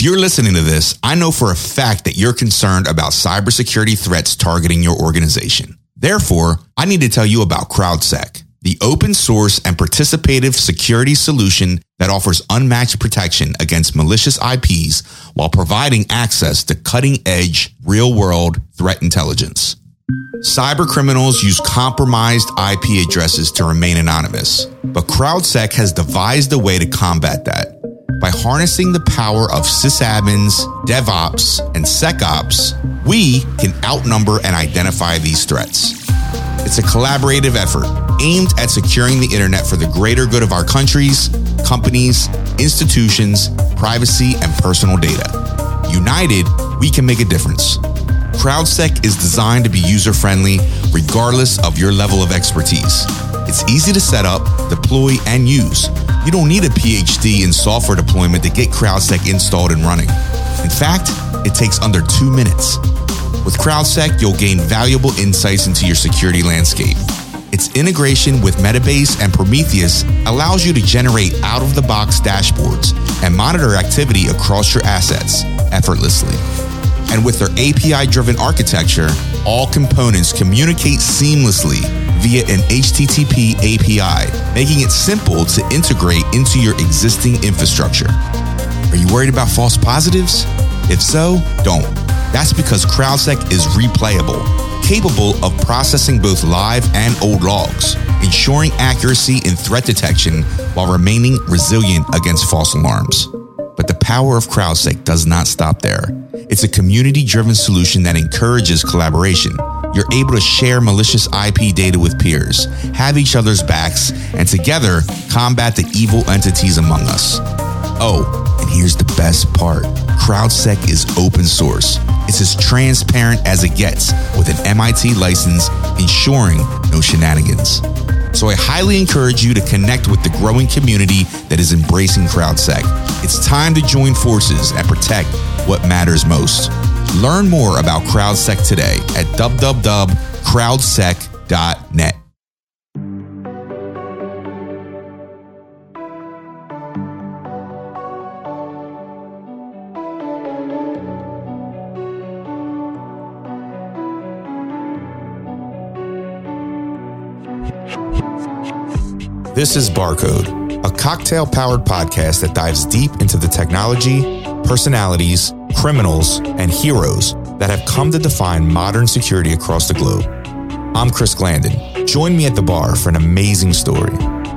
you're listening to this, I know for a fact that you're concerned about cybersecurity threats targeting your organization. Therefore, I need to tell you about CrowdSec, the open source and participative security solution that offers unmatched protection against malicious IPs while providing access to cutting-edge, real-world threat intelligence. Cyber criminals use compromised IP addresses to remain anonymous, but CrowdSec has devised a way to combat that. By harnessing the power of sysadmins, DevOps, and SecOps, we can outnumber and identify these threats. It's a collaborative effort aimed at securing the internet for the greater good of our countries, companies, institutions, privacy, and personal data. United, we can make a difference. CrowdSec is designed to be user-friendly regardless of your level of expertise. It's easy to set up, deploy, and use. You don't need a PhD in software deployment to get CrowdSec installed and running. In fact, it takes under 2 minutes. With CrowdSec, you'll gain valuable insights into your security landscape. Its integration with Metabase and Prometheus allows you to generate out-of-the-box dashboards and monitor activity across your assets effortlessly. And with their API-driven architecture, all components communicate seamlessly via an HTTP API, making it simple to integrate into your existing infrastructure. Are you worried about false positives? If so, don't. That's because CrowdSec is replayable, capable of processing both live and old logs, ensuring accuracy in threat detection while remaining resilient against false alarms. But the power of CrowdSec does not stop there. It's a community-driven solution that encourages collaboration. You're able to share malicious IP data with peers, have each other's backs, and together combat the evil entities among us. Oh, and here's the best part. CrowdSec is open source. It's as transparent as it gets with an MIT license, ensuring no shenanigans. So I highly encourage you to connect with the growing community that is embracing CrowdSec. It's time to join forces and protect what matters most. Learn more about CrowdSec today at www.crowdsec.net. This is Barcode, a cocktail-powered podcast that dives deep into the technology, personalities, criminals, and heroes that have come to define modern security across the globe. I'm Chris Glandon. Join me at the bar for an amazing story.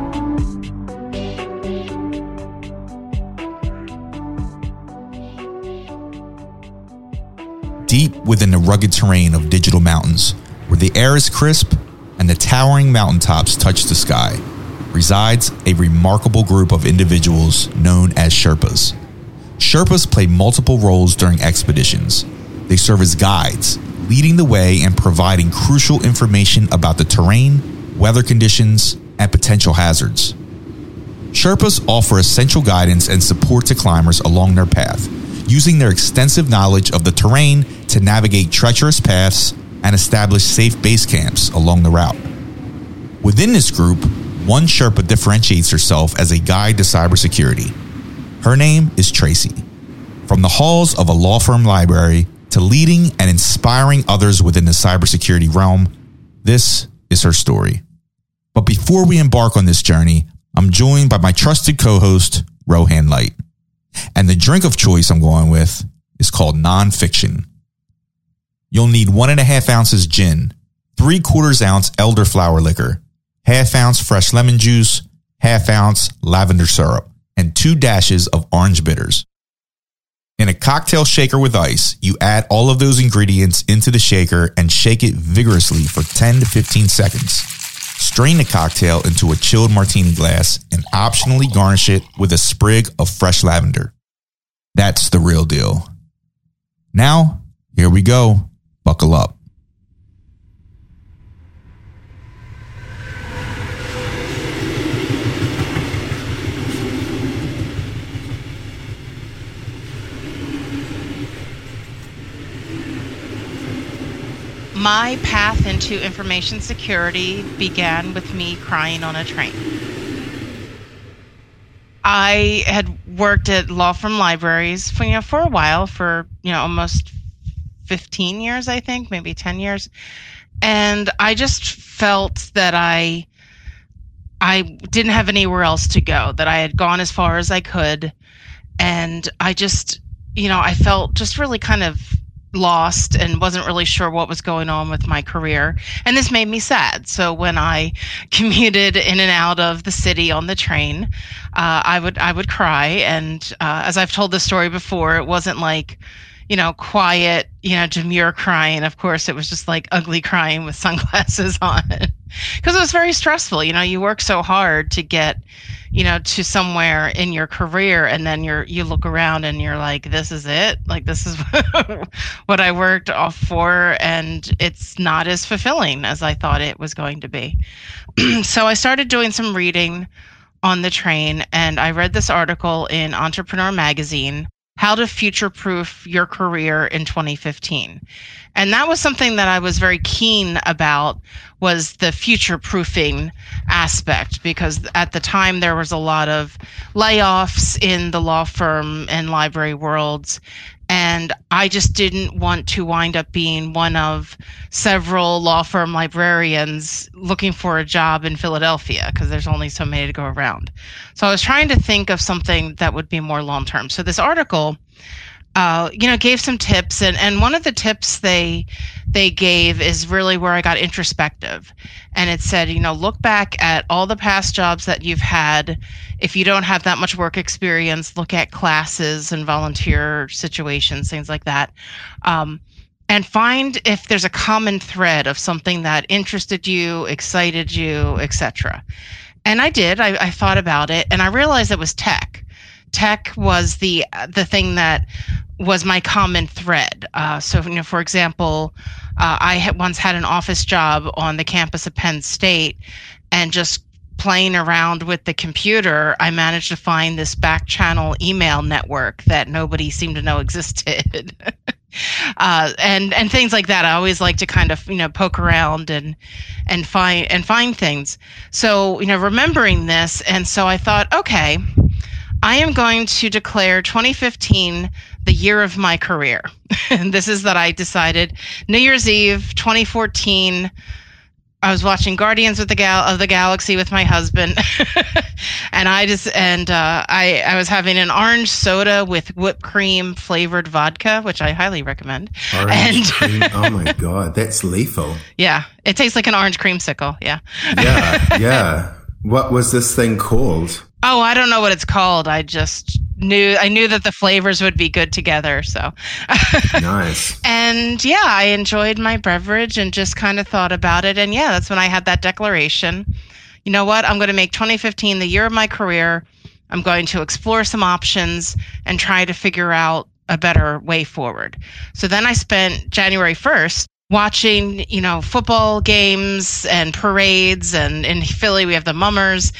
Deep within the rugged terrain of Digital Mountains, where the air is crisp and the towering mountaintops touch the sky, resides a remarkable group of individuals known as Sherpas. Sherpas play multiple roles during expeditions. They serve as guides, leading the way and providing crucial information about the terrain, weather conditions, and potential hazards. Sherpas offer essential guidance and support to climbers along their path, using their extensive knowledge of the terrain to navigate treacherous paths and establish safe base camps along the route. Within this group, one Sherpa differentiates herself as a guide to cybersecurity. Her name is Tracy. From the halls of a law firm library to leading and inspiring others within the cybersecurity realm, this is her story. But before we embark on this journey, I'm joined by my trusted co-host, Rohan Light. And the drink of choice I'm going with is called Nonfiction. You'll need 1.5 ounces gin, 3/4 ounce elderflower liquor, 1/2 ounce fresh lemon juice, 1/2 ounce lavender syrup, and 2 dashes of orange bitters. In a cocktail shaker with ice, you add all of those ingredients into the shaker and shake it vigorously for 10 to 15 seconds. Strain the cocktail into a chilled martini glass and optionally garnish it with a sprig of fresh lavender. That's the real deal. Now, here we go. Buckle up. My path into information security began with me crying on a train. I had worked at law firm libraries for a while, for almost 15 years, I think, maybe 10 years. And I just felt that I didn't have anywhere else to go, that I had gone as far as I could. And I just, I felt just really kind of lost and wasn't really sure what was going on with my career. And this made me sad. So when I commuted in and out of the city on the train, I would cry. And as I've told this story before, it wasn't like, quiet, demure crying. Of course, it was just like ugly crying with sunglasses on, because it was very stressful. You work so hard to get, to somewhere in your career, and then you look around and you're like, this is it? Like, this is what I worked off for, and it's not as fulfilling as I thought it was going to be. So I started doing some reading on the train, and I read this article in Entrepreneur Magazine, How to Future-Proof Your Career in 2015. And that was something that I was very keen about, was the future-proofing aspect, because at the time there was a lot of layoffs in the law firm and library worlds. And I just didn't want to wind up being one of several law firm librarians looking for a job in Philadelphia, because there's only so many to go around. So I was trying to think of something that would be more long-term. So this article, gave some tips. And one of the tips they gave is really where I got introspective. And it said, look back at all the past jobs that you've had. If you don't have that much work experience, look at classes and volunteer situations, things like that. And find if there's a common thread of something that interested you, excited you, etc. And I did. I thought about it, and I realized it was tech. Tech was the thing that was my common thread. So, for example, I had once had an office job on the campus of Penn State, and just playing around with the computer, I managed to find this back channel email network that nobody seemed to know existed. And things like that. I always like to kind of, poke around and find things. So, remembering this, and so I thought, okay, I am going to declare 2015 the year of my career. And this is that I decided New Year's Eve 2014. I was watching Guardians of the Galaxy with my husband, and I was having an orange soda with whipped cream flavored vodka, which I highly recommend. Orange cream. Oh my God, that's lethal. Yeah, it tastes like an orange creamsicle. Yeah. Yeah. What was this thing called? Oh, I don't know what it's called. I knew that the flavors would be good together. So nice. And yeah, I enjoyed my beverage and just kind of thought about it. And yeah, that's when I had that declaration. You know what? I'm going to make 2015 the year of my career. I'm going to explore some options and try to figure out a better way forward. So then I spent January 1st watching, football games and parades. And in Philly, we have the Mummers.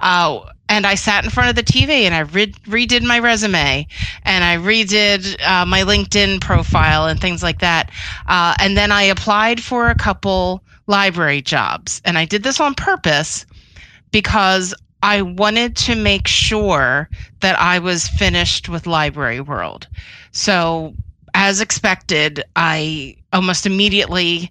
And I sat in front of the TV and I redid my resume, and I redid my LinkedIn profile and things like that. And then I applied for a couple library jobs. And I did this on purpose because I wanted to make sure that I was finished with Library World. So as expected, I almost immediately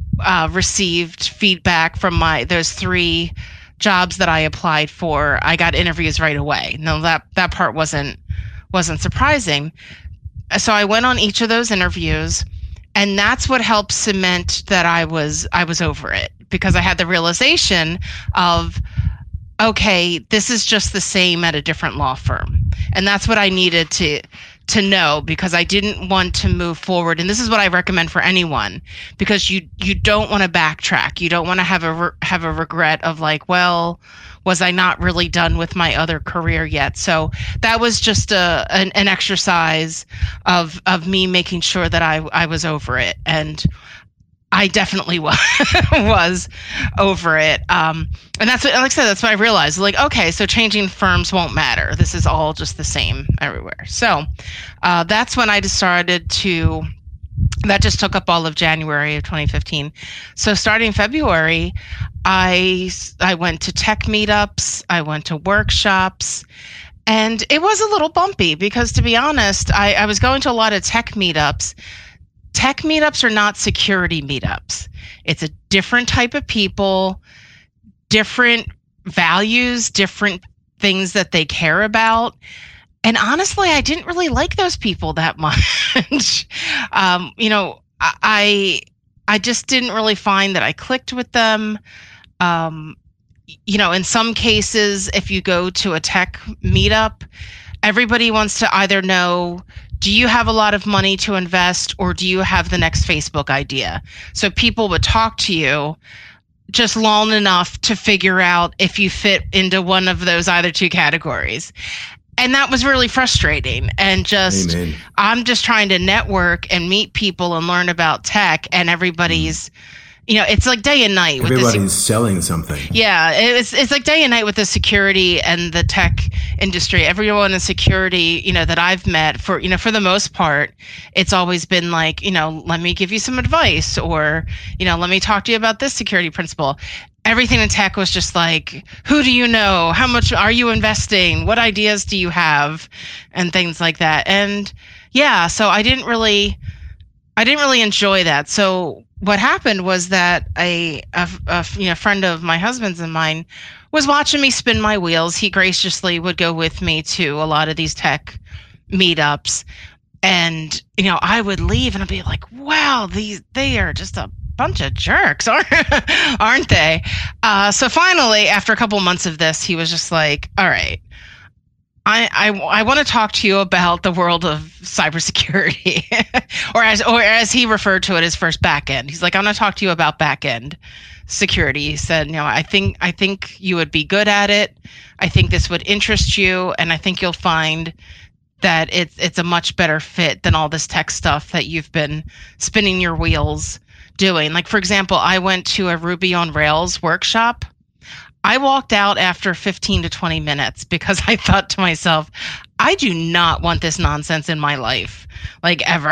received feedback from those 3 jobs that I applied for. I got interviews right away. No, that part wasn't surprising. So I went on each of those interviews, and that's what helped cement that I was over it, because I had the realization of, okay, this is just the same at a different law firm. And that's what I needed to know, because I didn't want to move forward. And this is what I recommend for anyone, because you don't want to backtrack. You don't want to have a regret of like, well, was I not really done with my other career yet? So that was just an exercise of me making sure that I was over it. And I definitely was over it. And that's what, like I said, that's what I realized. Like, okay, so changing firms won't matter. This is all just the same everywhere. So that's when I decided that just took up all of January of 2015. So starting February, I went to tech meetups, I went to workshops, And it was a little bumpy because, to be honest, I was going to a lot of tech meetups. Tech meetups are not security meetups. It's a different type of people, different values, different things that they care about. And honestly, I didn't really like those people that much. I just didn't really find that I clicked with them. In some cases, if you go to a tech meetup, everybody wants to either know, do you have a lot of money to invest, or do you have the next Facebook idea? So people would talk to you just long enough to figure out if you fit into one of those either two categories. And that was really frustrating. And just, Amen. I'm just trying to network and meet people and learn about tech, and everybody's, it's like day and night. Everybody's selling something. Yeah, it's like day and night with the security and the tech industry. Everyone in security, that I've met, for the most part, it's always been like, let me give you some advice, or, let me talk to you about this security principle. Everything in tech was just like, who do you know? How much are you investing? What ideas do you have? And things like that. And yeah, so I didn't really enjoy that. So what happened was that a friend of my husband's and mine was watching me spin my wheels. He graciously would go with me to a lot of these tech meetups. And, I would leave and I'd be like, wow, they are just a bunch of jerks, aren't they? So finally, after a couple months of this, he was just like, all right, I want to talk to you about the world of cybersecurity, or as he referred to it, his first backend. He's like, I'm going to talk to you about backend security. He said, I think you would be good at it. I think this would interest you, and I think you'll find that it's a much better fit than all this tech stuff that you've been spinning your wheels doing. Like, for example, I went to a Ruby on Rails workshop. I walked out after 15 to 20 minutes because I thought to myself, I do not want this nonsense in my life, like, ever.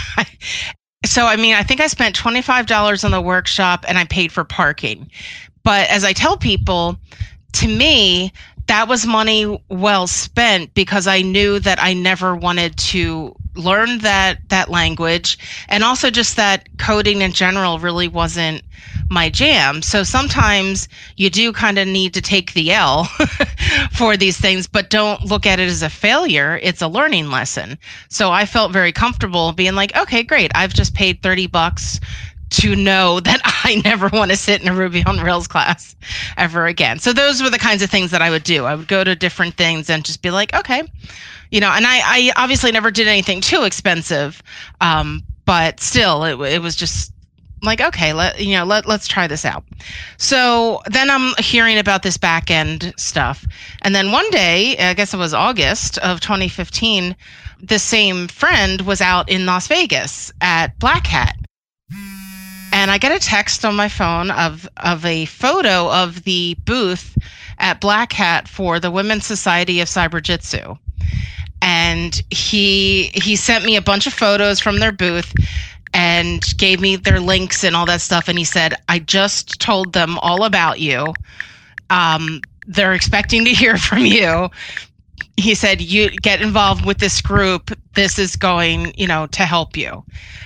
So, I think I spent $25 on the workshop and I paid for parking. But as I tell people, to me, that was money well spent, because I knew that I never wanted to learn that language, and also just that coding in general really wasn't my jam. So sometimes you do kind of need to take the L for these things, but don't look at it as a failure. It's a learning lesson. So I felt very comfortable being like, okay, great. I've just paid $30 to know that I never want to sit in a Ruby on Rails class ever again. So those were the kinds of things that I would do. I would go to different things and just be like, okay, and I obviously never did anything too expensive. But still it was just like, okay, let's try this out. So then I'm hearing about this back end stuff. And then one day, I guess it was August of 2015, the same friend was out in Las Vegas at Black Hat. And I get a text on my phone of a photo of the booth at Black Hat for the Women's Society of Cyberjitsu. And he sent me a bunch of photos from their booth and gave me their links and all that stuff. And he said, I just told them all about you. They're expecting to hear from you. He said, you get involved with this group. This is going, to help you.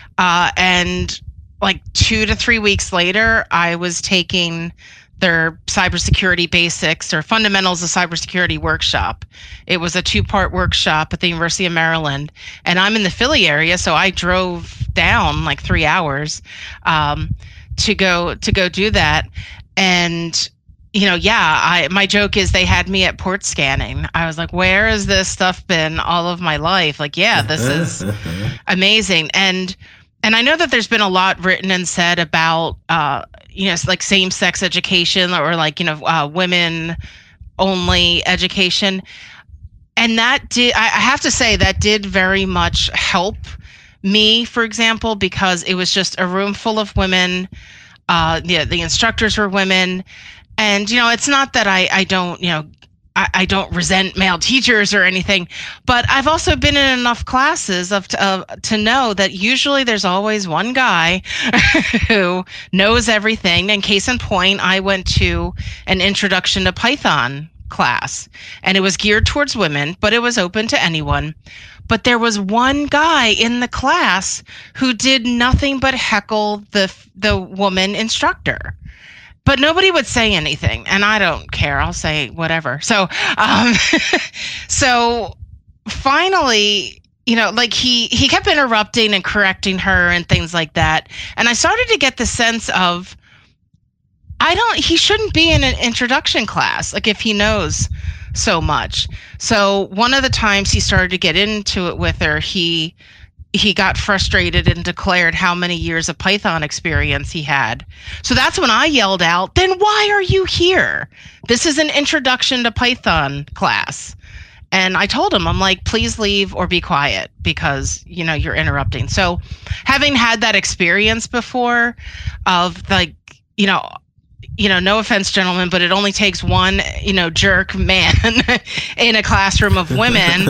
And like 2 to 3 weeks later, I was taking their cybersecurity basics or fundamentals of cybersecurity workshop. It was a 2-part workshop at the University of Maryland, and I'm in the Philly area, so I drove down like 3 hours to go do that. And my joke is they had me at port scanning. I was like, where has this stuff been all of my life? Like, yeah, this is amazing. And I know that there's been a lot written and said about, like same-sex education, or like, women-only education. And that I have to say, that did very much help me, for example, because it was just a room full of women. The instructors were women. And, it's not that I don't, I don't resent male teachers or anything, but I've also been in enough classes to know that usually there's always one guy who knows everything. And case in point, I went to an introduction to Python class, and it was geared towards women, but it was open to anyone. But there was one guy in the class who did nothing but heckle the woman instructor. But nobody would say anything, and I don't care. I'll say whatever. So, so finally, like he kept interrupting and correcting her and things like that. And I started to get the sense of, he shouldn't be in an introduction class, like if he knows so much. So one of the times he started to get into it with her, he got frustrated and declared how many years of Python experience he had. So that's when I yelled out, then why are you here? This is an introduction to Python class. And I told him, I'm like, please leave or be quiet because, you're interrupting. So having had that experience before of like, no offense, gentlemen, but it only takes one, jerk man in a classroom of women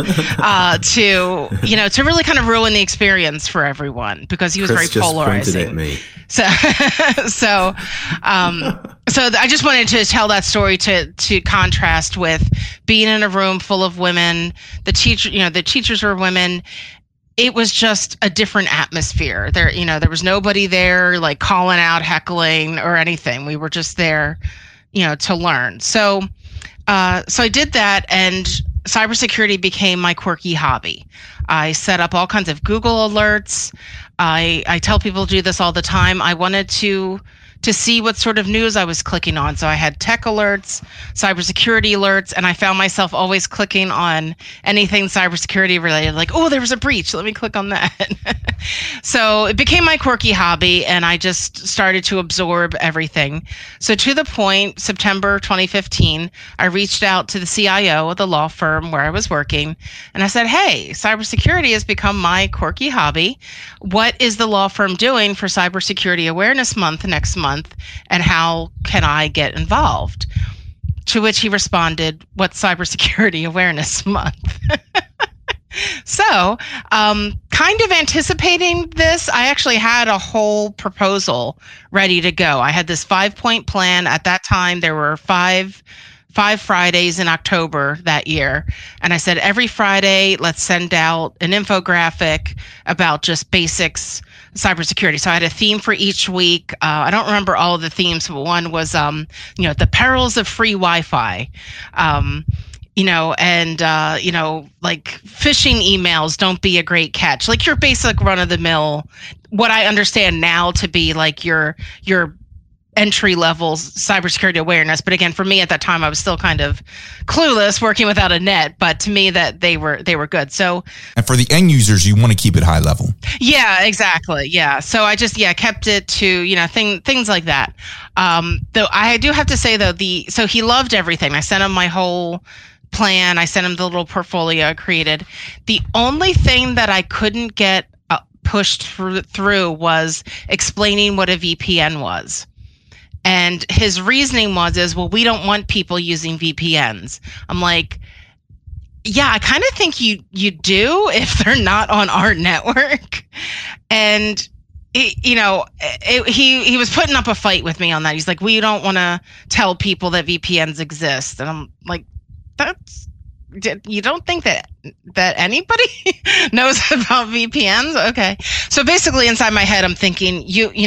to really kind of ruin the experience for everyone because he was Chris very polarizing. Just pointed at me. So I just wanted to tell that story to contrast with being in a room full of women. The teachers were women. It was just a different atmosphere. There was nobody there like calling out, heckling, or anything. We were just there, to learn. So I did that, and cybersecurity became my quirky hobby. I set up all kinds of Google alerts. I tell people to do this all the time. I wanted to see what sort of news I was clicking on. So I had tech alerts, cybersecurity alerts, and I found myself always clicking on anything cybersecurity related, like, oh, there was a breach. Let me click on that. So it became my quirky hobby, and I just started to absorb everything. So to the point, September 2015, I reached out to the CIO of the law firm where I was working, and I said, hey, cybersecurity has become my quirky hobby. What is the law firm doing for Cybersecurity Awareness Month next month? And how can I get involved? To which he responded, what's Cybersecurity Awareness Month? So, kind of anticipating this, I actually had a whole proposal ready to go. I had this 5-point plan. At that time, there were five Fridays in October that year. And I said, every Friday, let's send out an infographic about just basics cybersecurity. So I had a theme for each week. I don't remember all of the themes, but one was, the perils of free Wi-Fi. Like phishing emails don't be a great catch. Like your basic run of the mill, what I understand now to be like your entry-level cybersecurity awareness. But again, for me at that time, I was still kind of clueless working without a net, but to me that they were good. So, and for the end users, you want to keep it high level. Yeah, exactly. Yeah. So I just, kept it to, things like that. Though I do have to say though, so he loved everything. I sent him my whole plan. I sent him the little portfolio I created. The only thing that I couldn't get pushed through was explaining what a VPN was. And his reasoning was, well, we don't want people using VPNs. I'm like, yeah, I kind of think you do if they're not on our network. And he was putting up a fight with me on that. He's like, we don't want to tell people that VPNs exist. And I'm like, you don't think that anybody knows about VPNs? Okay. So basically inside my head, I'm thinking,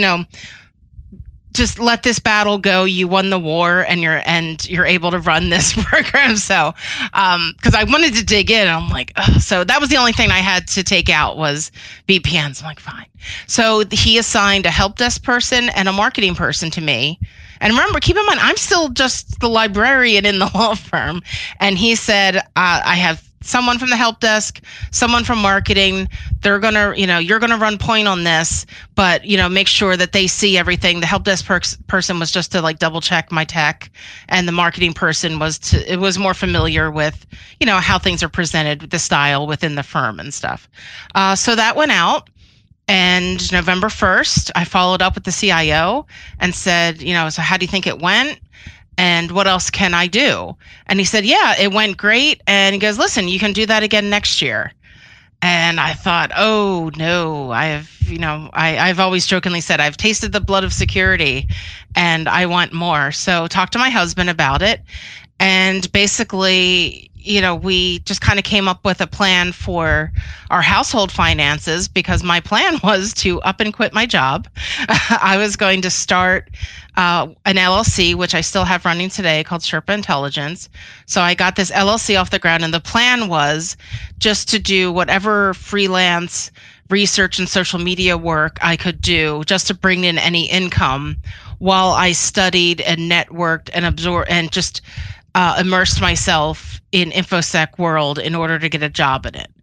just let this battle go. You won the war, and you're able to run this program. So, because I wanted to dig in, I'm like, ugh. So that was the only thing I had to take out was VPNs. I'm like, fine. So he assigned a help desk person and a marketing person to me. And remember, keep in mind, I'm still just the librarian in the law firm. And he said, I have someone from the help desk, someone from marketing. They're going to, you're going to run point on this, but, make sure that they see everything. The help desk person was just to like double check my tech. And the marketing person was more familiar with, how things are presented, the style within the firm and stuff. So that went out. And November 1st, I followed up with the CIO and said, so how do you think it went? And what else can I do? And he said, yeah, it went great. And he goes, listen, you can do that again next year. And I thought, oh no, I've always jokingly said, I've tasted the blood of security and I want more. So talked to my husband about it. And basically, we just kind of came up with a plan for our household finances, because my plan was to up and quit my job. I was going to start an LLC, which I still have running today, called Sherpa Intelligence. So I got this LLC off the ground, and the plan was just to do whatever freelance research and social media work I could do, just to bring in any income while I studied and networked and absorbed and just immersed myself in InfoSec world in order to get a job in it.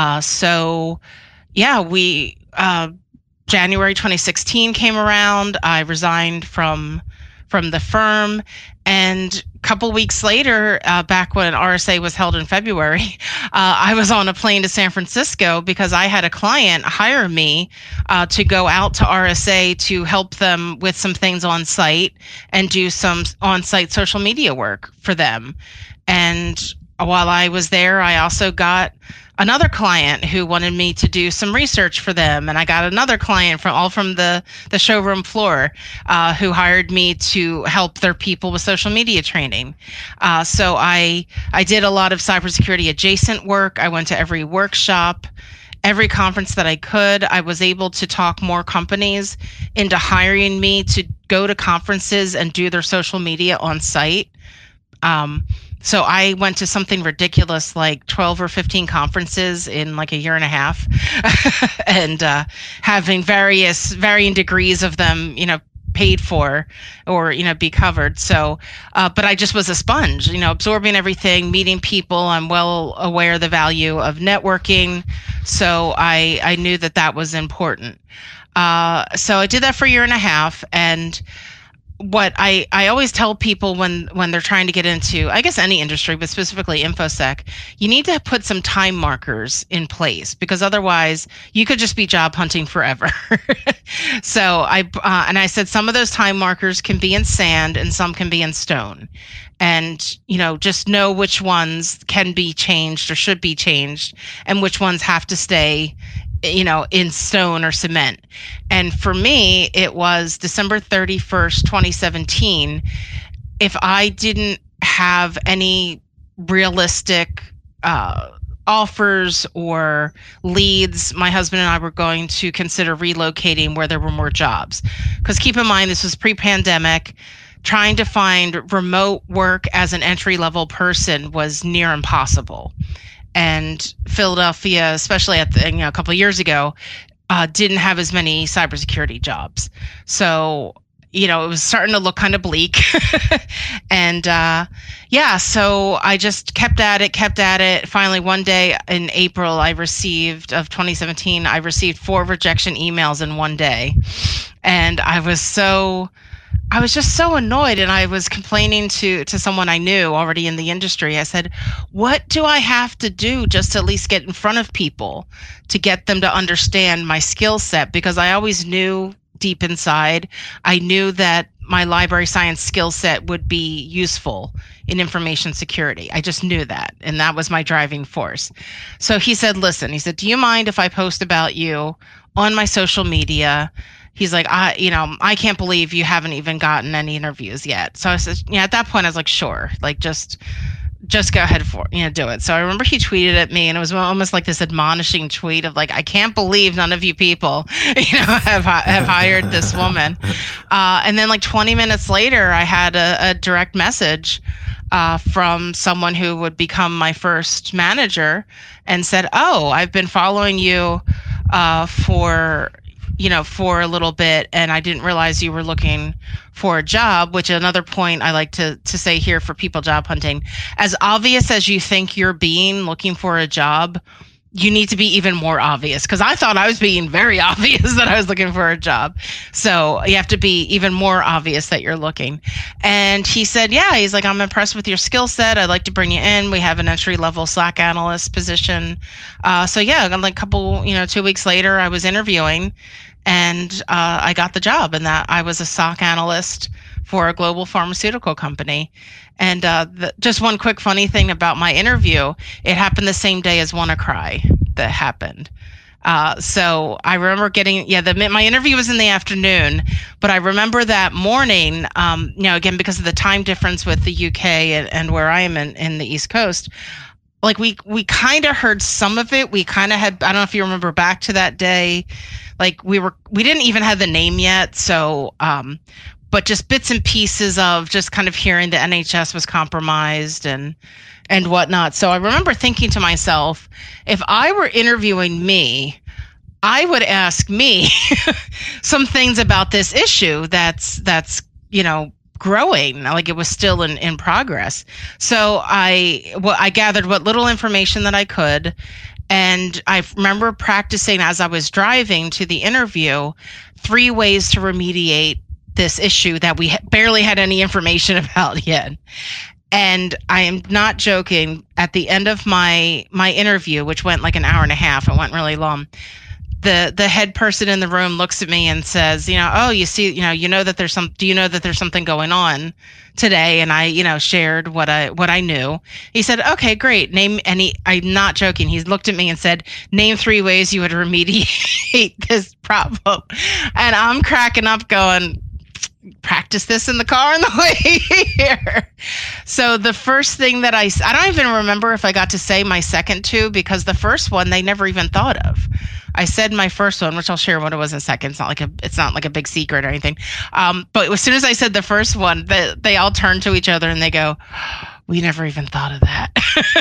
January 2016 came around. I resigned from the firm, and a couple weeks later, back when RSA was held in February, I was on a plane to San Francisco because I had a client hire me to go out to RSA to help them with some things on site and do some on-site social media work for them. And while I was there, I also got another client who wanted me to do some research for them. And I got another client from the showroom floor who hired me to help their people with social media training. So I did a lot of cybersecurity adjacent work. I went to every workshop, every conference that I could. I was able to talk more companies into hiring me to go to conferences and do their social media on site. So I went to something ridiculous like 12 or 15 conferences in like a year and a half, and having varying degrees of them, paid for or, be covered. So, but I just was a sponge, absorbing everything, meeting people. I'm well aware of the value of networking. So I knew that was important. So I did that for a year and a half. And what I always tell people when they're trying to get into, I guess, any industry, but specifically InfoSec, you need to put some time markers in place, because otherwise you could just be job hunting forever. So I said some of those time markers can be in sand and some can be in stone. And, just know which ones can be changed or should be changed and which ones have to stay in stone or cement. And for me, it was December 31st, 2017. If I didn't have any realistic offers or leads, my husband and I were going to consider relocating where there were more jobs. Because keep in mind, this was pre-pandemic. Trying to find remote work as an entry-level person was near impossible. And Philadelphia, especially at a couple of years ago, didn't have as many cybersecurity jobs. So, it was starting to look kind of bleak. And so I just kept at it. Finally, one day in April of 2017, I received 4 rejection emails in one day. And I was just so annoyed, and I was complaining to someone I knew already in the industry. I said, what do I have to do just to at least get in front of people to get them to understand my skill set? Because I always knew deep inside, I knew that my library science skill set would be useful in information security. I just knew that, and that was my driving force. So he said, do you mind if I post about you on my social media? He's like, I can't believe you haven't even gotten any interviews yet. So I said, at that point I was like, sure, like just go ahead do it. So I remember he tweeted at me, and it was almost like this admonishing tweet of like, I can't believe none of you people, have hired this woman. And then like 20 minutes later, I had a direct message from someone who would become my first manager, and said, oh, I've been following you for a little bit, and I didn't realize you were looking for a job, which another point I like to say here for people job hunting. As obvious as you think you're being looking for a job, you need to be even more obvious, because I thought I was being very obvious that I was looking for a job. So you have to be even more obvious that you're looking. And he said, he's like, I'm impressed with your skill set. I'd like to bring you in. We have an entry-level Slack analyst position. So like a couple, 2 weeks later, I was interviewing, and I got the job, and that I was a SOC analyst for a global pharmaceutical company. And just one quick funny thing about my interview, it happened the same day as WannaCry that happened. So I remember getting, my interview was in the afternoon, but I remember that morning, again, because of the time difference with the UK and where I am in the East Coast, like we kind of heard some of it. We kind of had, I don't know if you remember back to that day, like we didn't even have the name yet. So, but just bits and pieces of just kind of hearing the NHS was compromised and whatnot. So I remember thinking to myself, if I were interviewing me, I would ask me some things about this issue that's growing, like it was still in progress. So I gathered what little information that I could. And I remember practicing as I was driving to the interview, 3 ways to remediate this issue that we barely had any information about yet. And I am not joking. At the end of my interview, which went like an hour and a half, it went really long. The head person in the room looks at me and says, oh, you see, you know that do you know that there's something going on today? And I, shared what I knew. He said, okay, great. I'm not joking. He looked at me and said, name 3 ways you would remediate this problem. And I'm cracking up going, practice this in the car on the way here. So the first thing that I don't even remember if I got to say my second 2, because the first one they never even thought of. I said my first one, which I'll share what it was in a second. It's not like a big secret or anything. But as soon as I said the first one, they all turned to each other and they go, we never even thought of that.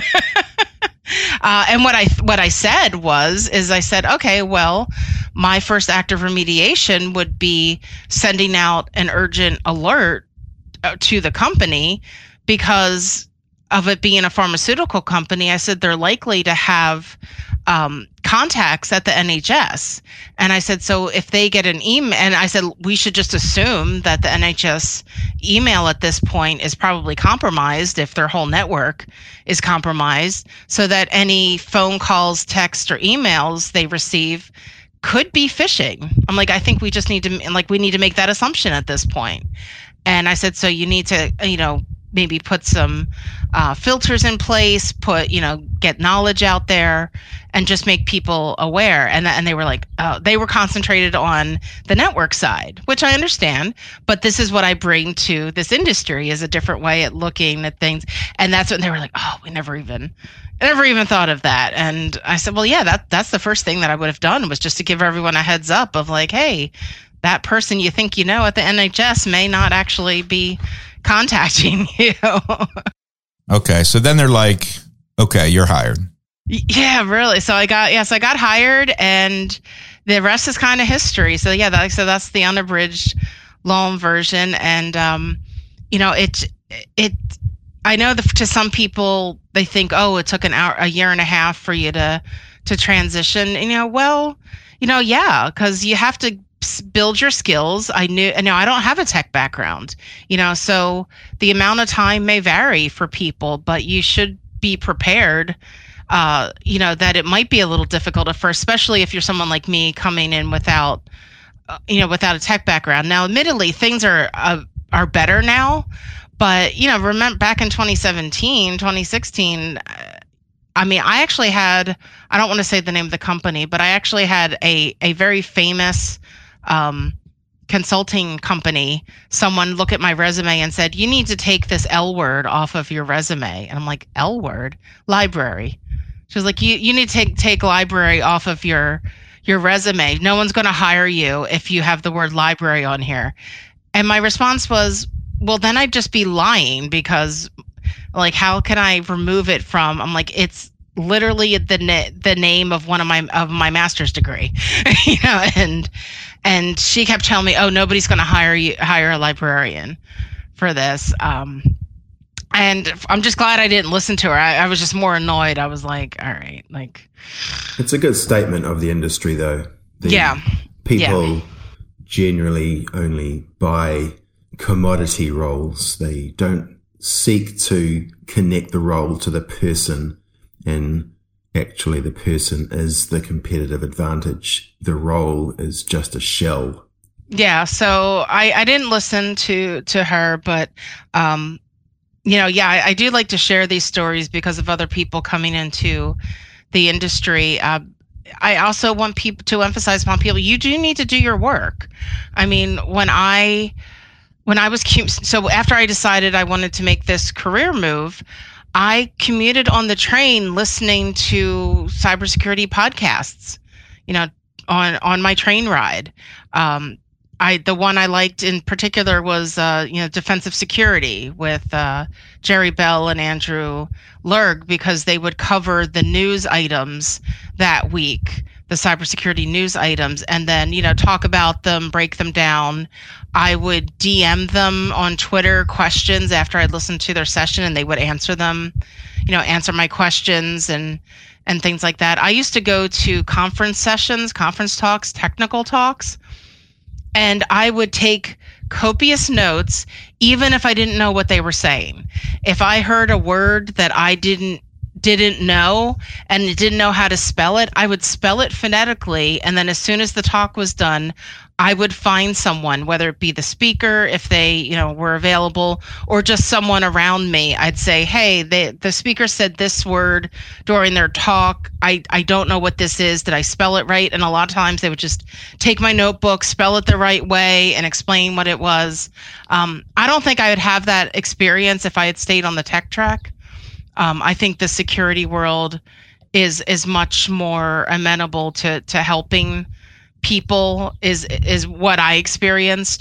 And what I said is I said, okay, well, my first act of remediation would be sending out an urgent alert to the company because of it being a pharmaceutical company. I said they're likely to have contacts at the NHS. And I said, so if they get an email, and I said, we should just assume that the NHS email at this point is probably compromised if their whole network is compromised, so that any phone calls, texts, or emails they receive could be phishing. I'm like, I think we just need to make that assumption at this point. And I said, so you need to, maybe put some filters in place, get knowledge out there and just make people aware. And they were like, they were concentrated on the network side, which I understand, but this is what I bring to this industry, is a different way at looking at things. And that's when they were like, oh, we never even thought of that. And I said, well, yeah, that's the first thing that I would have done, was just to give everyone a heads up of like, hey, that person you think at the NHS may not actually be contacting you. Okay, so then they're like, okay, you're hired. Yeah, really. So I got hired, and the rest is kind of history. So yeah, that's the unabridged long version. And I know to some people they think, oh, it took a year and a half for you to transition. Yeah, because you have to build your skills. I don't have a tech background, so the amount of time may vary for people, but you should be prepared, that it might be a little difficult at first, especially if you're someone like me coming in without a tech background. Now, admittedly, things are better now, but, remember back in 2017, 2016, I actually had, I don't want to say the name of the company, but I actually had a very famous consulting company, someone look at my resume and said, you need to take this L word off of your resume. And I'm like, L word? Library. She was like, you need to take library off of your resume. No one's going to hire you if you have the word library on here. And my response was, well, then I'd just be lying, because like, how can I remove it from, I'm like, it's literally the name of one of my master's degree, and she kept telling me, oh, nobody's going to hire a librarian for this. And I'm just glad I didn't listen to her. I was just more annoyed. I was like, all right, like, it's a good statement of the industry, though. People generally only buy commodity roles. They don't seek to connect the role to the person, and actually the person is the competitive advantage. The role is just a shell. Yeah, so I didn't listen to her, but I do like to share these stories because of other people coming into the industry. I also want people to emphasize upon people, you do need to do your work. I mean, when I was, so after I decided I wanted to make this career move, I commuted on the train listening to cybersecurity podcasts, on my train ride. The one I liked in particular was, Defensive Security with Jerry Bell and Andrew Lerg, because they would cover the news items that week, the cybersecurity news items, and then, talk about them, break them down. I would DM them on Twitter questions after I'd listened to their session, and they would answer them, answer my questions and things like that. I used to go to conference sessions, conference talks, technical talks, and I would take copious notes, even if I didn't know what they were saying. If I heard a word that I didn't know and didn't know how to spell it, I would spell it phonetically. And then as soon as the talk was done, I would find someone, whether it be the speaker, if they, were available, or just someone around me. I'd say, hey, the speaker said this word during their talk. I don't know what this is. Did I spell it right? And a lot of times they would just take my notebook, spell it the right way, and explain what it was. I don't think I would have that experience if I had stayed on the tech track. I think the security world is much more amenable to helping people, is what I experienced.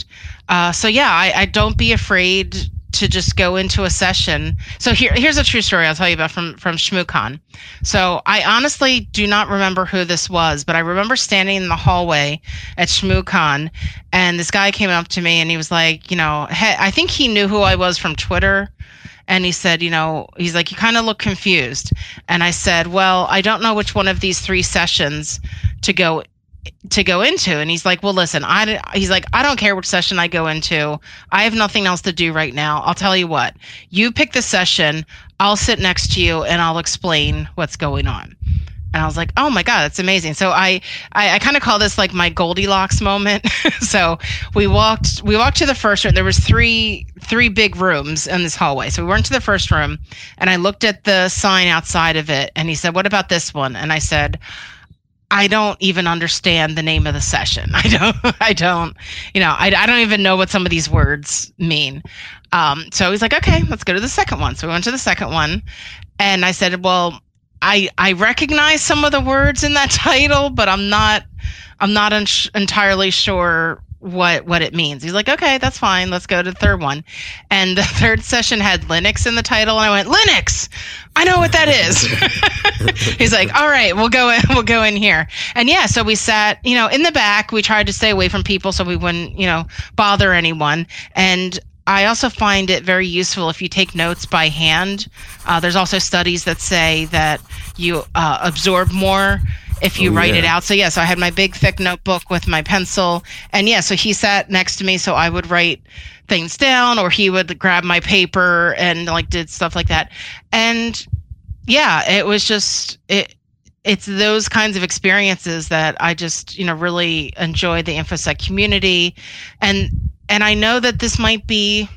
I don't be afraid to just go into a session. So here's a true story I'll tell you about from ShmooCon. So I honestly do not remember who this was, but I remember standing in the hallway at ShmooCon, and this guy came up to me and he was like, hey, I think he knew who I was from Twitter. And he said, he's like, you kind of look confused. And I said, well, I don't know which one of these 3 sessions to go into. And he's like, well, listen, I don't care which session I go into. I have nothing else to do right now. I'll tell you what, you pick the session, I'll sit next to you and I'll explain what's going on. And I was like, oh my God, that's amazing. So I kind of call this like my Goldilocks moment. So we walked to the first room. There was three big rooms in this hallway. So we went to the first room and I looked at the sign outside of it. And he said, what about this one? And I said, I don't even understand the name of the session. I don't even know what some of these words mean. So he's like, okay, let's go to the second one. So we went to the second one and I said, well, I recognize some of the words in that title, but I'm not entirely sure what it means. He's like, okay, that's fine. Let's go to the third one. And the third session had Linux in the title. And I went, Linux, I know what that is. He's like, all right, we'll go in here. And yeah, so we sat, in the back. We tried to stay away from people so we wouldn't, bother anyone. And I also find it very useful if you take notes by hand. There's also studies that say that you absorb more if you write it out. So so I had my big thick notebook with my pencil, and so he sat next to me, so I would write things down, or he would grab my paper and did stuff like that. And it was just it's those kinds of experiences that I just really enjoy the InfoSec community. And I know that that might be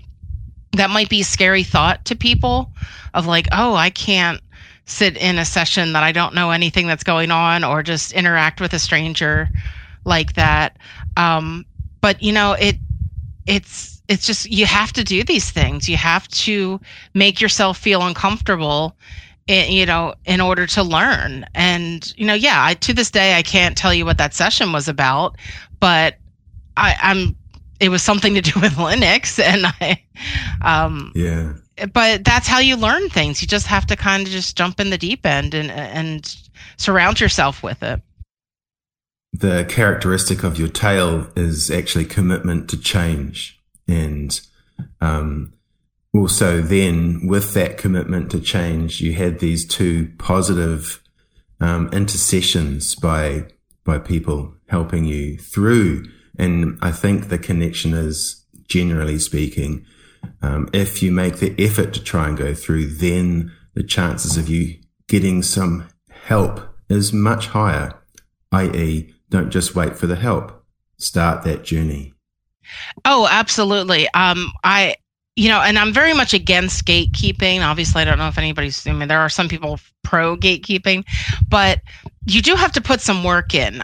a scary thought to people of like, oh, I can't sit in a session that I don't know anything that's going on, or just interact with a stranger like that. But it's just, you have to do these things. You have to make yourself feel uncomfortable, in order to learn. And, to this day, I can't tell you what that session was about, but it was something to do with Linux, and but that's how you learn things. You just have to kind of just jump in the deep end and surround yourself with it. The characteristic of your tale is actually commitment to change. And also then with that commitment to change, you had these 2 positive intercessions by people helping you through. And I think the connection is, generally speaking, if you make the effort to try and go through, then the chances of you getting some help is much higher, i.e., don't just wait for the help. Start that journey. Oh, absolutely. and I'm very much against gatekeeping. Obviously, I don't know if anybody's, there are some people pro gatekeeping, but you do have to put some work in.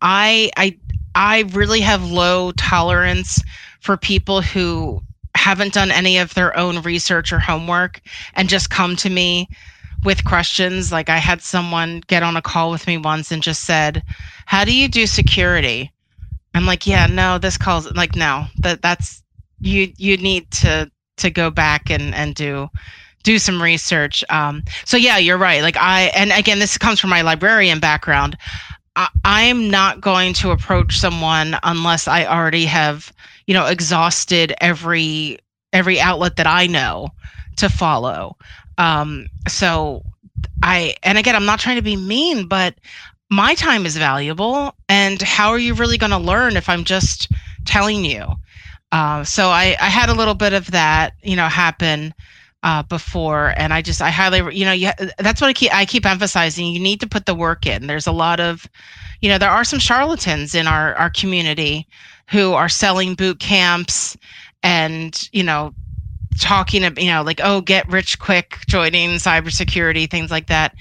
I really have low tolerance for people who haven't done any of their own research or homework and just come to me with questions. Like, I had someone get on a call with me once and just said, "How do you do security?" I'm like, "Yeah, no, this call's like, no, that's you need to go back and do some research." So yeah, you're right. Like, and again, this comes from my librarian background. I'm not going to approach someone unless I already have, exhausted every outlet that I know to follow. And again, I'm not trying to be mean, but my time is valuable. And how are you really going to learn if I'm just telling you? So I had a little bit of that, happen before, and I highly, that's what I keep emphasizing. You need to put the work in. There's a lot of, there are some charlatans in our community who are selling boot camps and, talking, like, oh, get rich quick, joining cybersecurity, things like that.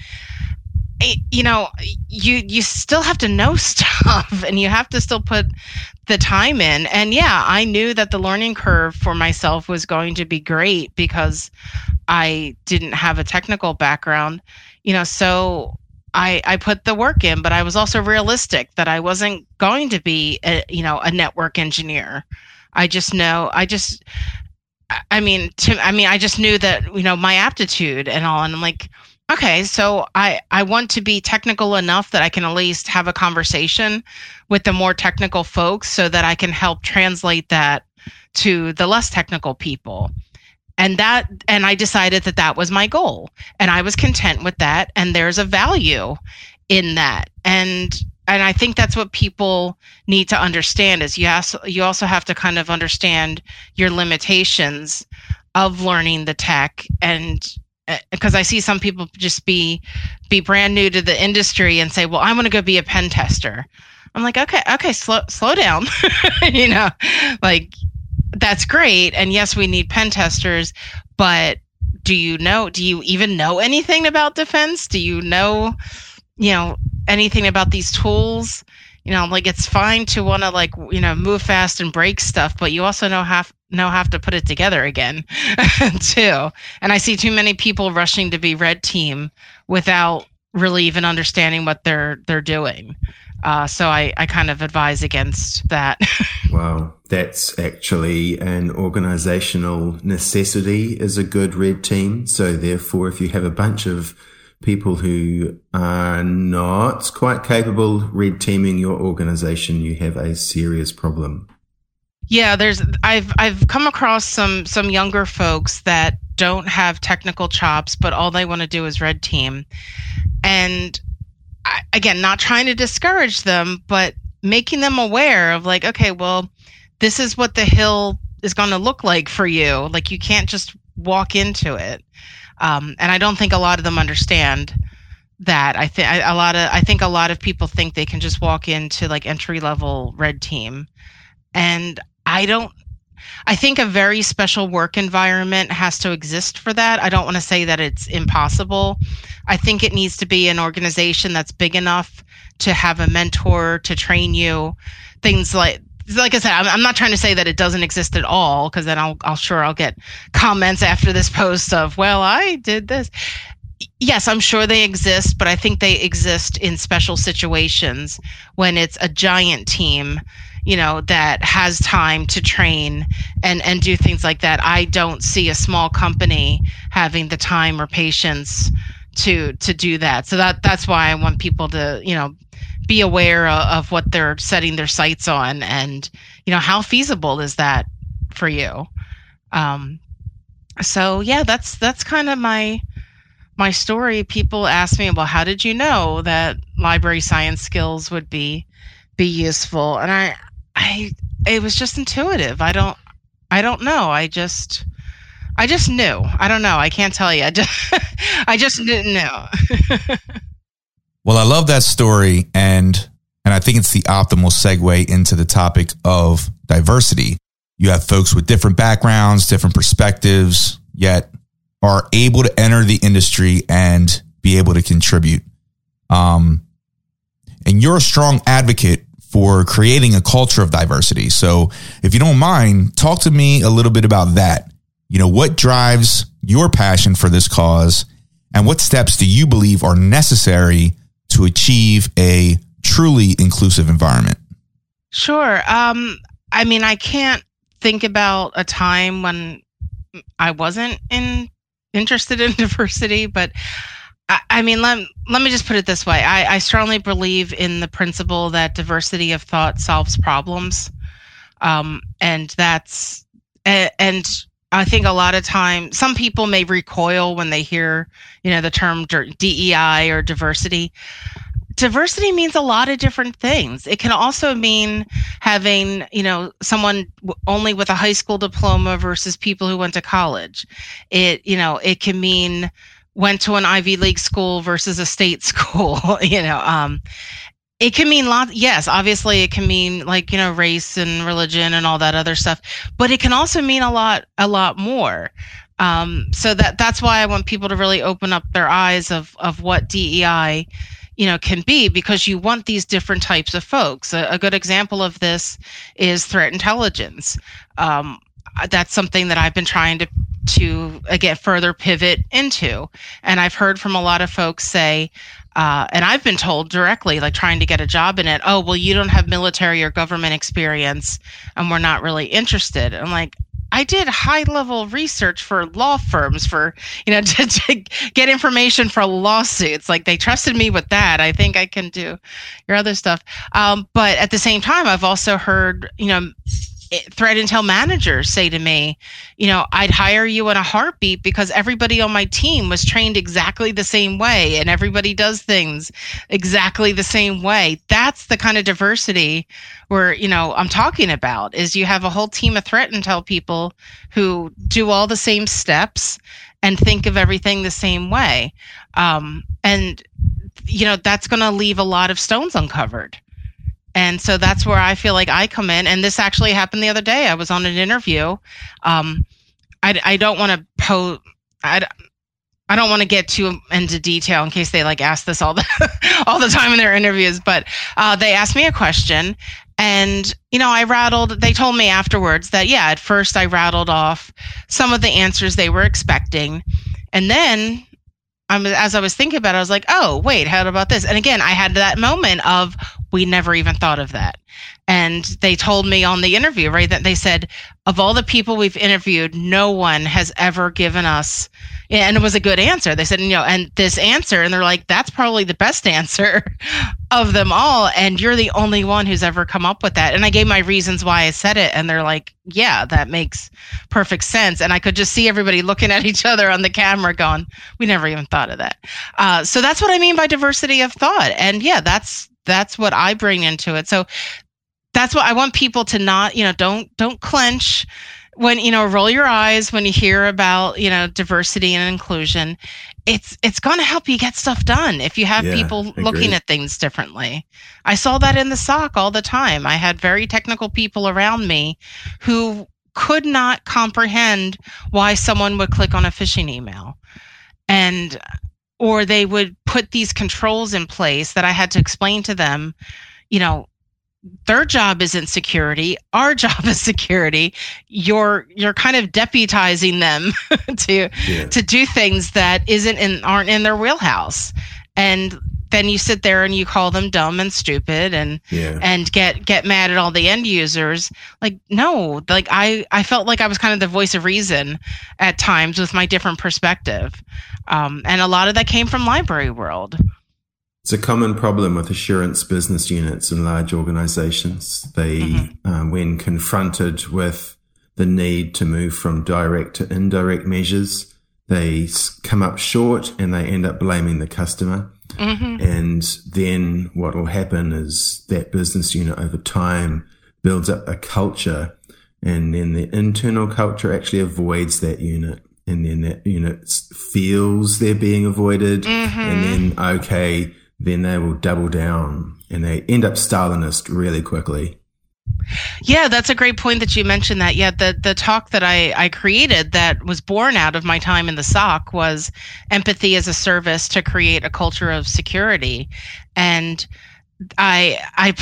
You still have to know stuff, and you have to still put the time in. And yeah, I knew that the learning curve for myself was going to be great because I didn't have a technical background, so I put the work in, but I was also realistic that I wasn't going to be a network engineer. I just knew that, my aptitude and all, and I'm like, okay, so I want to be technical enough that I can at least have a conversation with the more technical folks so that I can help translate that to the less technical people. And I decided that was my goal, and I was content with that. And there's a value in that. And I think that's what people need to understand is you also have to kind of understand your limitations of learning the tech. And because I see some people just be brand new to the industry and say, well, I'm going to go be a pen tester. I'm like, okay, slow down. Like, that's great. And yes, we need pen testers, but do you even know anything about defense? Do you know, anything about these tools? Like, it's fine to want to move fast and break stuff, but you also have to put it together again too. And I see too many people rushing to be red team without really even understanding what they're doing. So I kind of advise against that. Wow. That's actually an organizational necessity as a good red team. So therefore, if you have a bunch of people who are not quite capable red teaming your organization, you have a serious problem. Yeah, I've come across some younger folks that don't have technical chops, but all they want to do is red team. And again, not trying to discourage them, but making them aware of like, okay, well, this is what the hill is going to look like for you. Like, you can't just walk into it. And I don't think a lot of them understand that. I think a lot of people think they can just walk into like entry level red team. And I think a very special work environment has to exist for that. I don't want to say that it's impossible. I think it needs to be an organization that's big enough to have a mentor to train you. Things like I said, I'm not trying to say that it doesn't exist at all, because then I'll get comments after this post of, well, I did this. Yes, I'm sure they exist, but I think they exist in special situations when it's a giant team, that has time to train and do things like that. I don't see a small company having the time or patience to do that. So that's why I want people to, be aware of what they're setting their sights on, and, how feasible is that for you? So yeah, that's kind of my story. People ask me, well, how did you know that library science skills would be useful? And it was just intuitive. I don't know. I just knew. I don't know. I can't tell you. I just didn't know. Well, I love that story, and I think it's the optimal segue into the topic of diversity. You have folks with different backgrounds, different perspectives, yet are able to enter the industry and be able to contribute. And you're a strong advocate for creating a culture of diversity. So if you don't mind, talk to me a little bit about that. What drives your passion for this cause, and what steps do you believe are necessary to achieve a truly inclusive environment? Sure. I can't think about a time when I wasn't interested in diversity, but let me just put it this way. I strongly believe in the principle that diversity of thought solves problems. And I think a lot of time, some people may recoil when they hear, the term DEI or diversity. Diversity means a lot of different things. It can also mean having, someone only with a high school diploma versus people who went to college. It can mean went to an Ivy League school versus a state school. It can mean lots. Yes, obviously it can mean race and religion and all that other stuff, but it can also mean a lot more. So that's why I want people to really open up their eyes of what DEI, can be, because you want these different types of folks. A good example of this is threat intelligence. That's something that I've been trying to again further pivot into, and I've heard from a lot of folks say, and I've been told directly, trying to get a job in it, oh, well, you don't have military or government experience, and we're not really interested. I'm like, I did high-level research for law firms for, to get information for lawsuits. They trusted me with that. I think I can do your other stuff. But at the same time, I've also heard, threat intel managers say to me, I'd hire you in a heartbeat because everybody on my team was trained exactly the same way and everybody does things exactly the same way. That's the kind of diversity where, I'm talking about, is you have a whole team of threat intel people who do all the same steps and think of everything the same way. And that's going to leave a lot of stones uncovered. And so that's where I feel like I come in. And this actually happened the other day. I was on an interview. I don't want to I don't want to get too into detail in case they ask this all the time in their interviews. But they asked me a question, and they told me afterwards that at first I rattled off some of the answers they were expecting, and then as I was thinking about it, I was like, oh, wait, how about this? And again, I had that moment of, we never even thought of that. And they told me on the interview, right, that they said, of all the people we've interviewed, no one has ever given us, and it was a good answer. They said, and this answer, and they're like, that's probably the best answer of them all. And you're the only one who's ever come up with that. And I gave my reasons why I said it. And they're like, yeah, that makes perfect sense. And I could just see everybody looking at each other on the camera going, we never even thought of that. So that's what I mean by diversity of thought. And that's what I bring into it. So that's what I want people to not, don't clench when, roll your eyes when you hear about, diversity and inclusion. It's going to help you get stuff done if you have people looking at things differently. I saw that in the SOC all the time. I had very technical people around me who could not comprehend why someone would click on a phishing email, or they would put these controls in place that I had to explain to them, their job isn't security. Our job is security. You're kind of deputizing them to do things that aren't in their wheelhouse. And then you sit there and you call them dumb and stupid and get mad at all the end users. No, I felt like I was kind of the voice of reason at times with my different perspective. And a lot of that came from Library World. It's a common problem with assurance business units in large organizations. They, when confronted with the need to move from direct to indirect measures, they come up short and they end up blaming the customer. And then what will happen is that business unit over time builds up a culture, and then the internal culture actually avoids that unit. And then that unit feels they're being avoided. And then, then they will double down and they end up Stalinist really quickly. Yeah, that's a great point that you mentioned that. Yeah, the talk that I created that was born out of my time in the SOC was empathy as a service to create a culture of security. And I've